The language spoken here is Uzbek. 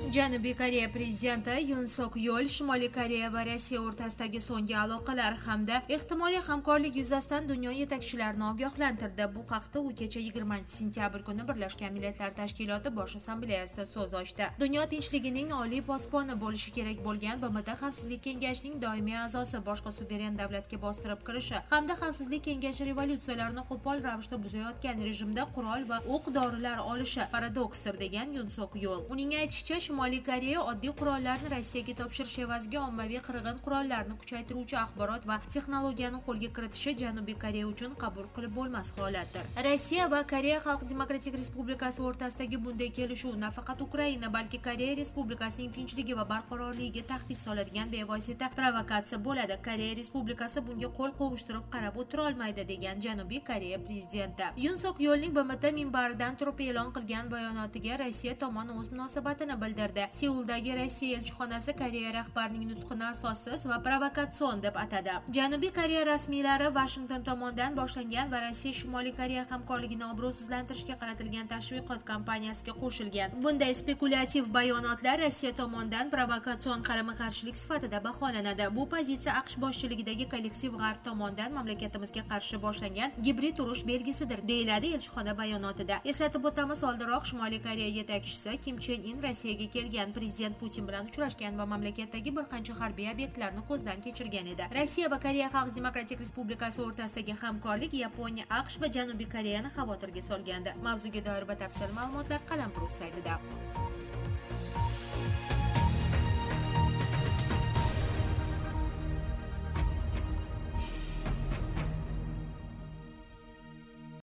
Janubiy Koreya prezidenti Yun Sok Yeol Shimoliy Koreya va Rossiya o'rtasidagi so'nggi aloqalar hamda ehtimoliy hamkorlik yuzasidan dunyo yetakchilarini ogohlantirdi. Bu haqda u kecha 20-sentyabr kuni Birlashgan Millatlar Tashkiloti Bosh assambleyasida so'z ochdi. Dunyo tinchligining oliy posboni bo'lishi kerak bo'lgan BMT Xavfsizlik kengashining doimiy a'zosi boshqa suveren davlatga bostirib kirishi hamda Xavfsizlik kengashi revolyutsiyalarni qo'pol ravishda buzayotgan rejimda qurol va o'q-dorilar olishi paradoksdir degan Yun Sok Yeol. Uning aytishicha, Shimoliy Koreya oddiy qurollarni Rossiyaga topshirish evaziga ommaviy qirg'in qurollarni kuchaytiruvchi axborot va texnologiyani qo'lga kiritishi Janubiy Koreya uchun qabul qilib bo'lmas holatdir. Rossiya va Koreya Xalq Demokratik Respublikasi o'rtasidagi bunday kelishuv nafaqat Ukraina, balki Koreya Respublikasining tinchligi va barqarorligiga tahdid soladigan bevosita provokatsiya bo'ladi. Koreya Respublikasi bunga qo'l qovushtirib qarab o'tira olmaydi degan Janubiy Koreya prezidenti. Yun Sok Yeolning BMT minbaridan turib e'lon qilgan bayonotiga Rossiya tomoni o'z munosabatini bildirdi. Seuldagi Rossiya elchixonasi Koreya rahbarining nutqini asossiz va provokatsion deb atadi. Janubiy Koreya rasmiylari Washington tomonidan boshlangan va Rossiya Shimoliy Koreya hamkorligini obro'sizlantirishga qaratilgan tashviqot kampaniyasiga qo'shilgan. Bunday spekulyativ bayonotlar Rossiya tomonidan provokatsion qarama-qarshilik sifatida baholanadi. Bu pozitsiya AQSh boshchiligidagi kollektiv G'arb tomonidan mamlakatimizga qarshi boshlangan gibrid urush belgisidir, deyiladi elchixona bayonotida. Eslatib o'tamiz, oldinroq Shimoliy Koreya yetakchisi Kim Chen In Rossiyaga kelgan, prezident Putin bilan uchrashgan va mamlakatdagi bir qancha harbiy obyektlarni ko'zdan kechirgan edi. Rossiya va Koreya Xalq Demokratik Respublikasi o'rtasidagi hamkorlik Yaponiya, AQSh va Janubiy Koreyani xavotirga solgandi. Mavzuga doir batafsil ma'lumotlar Qalampir saytida.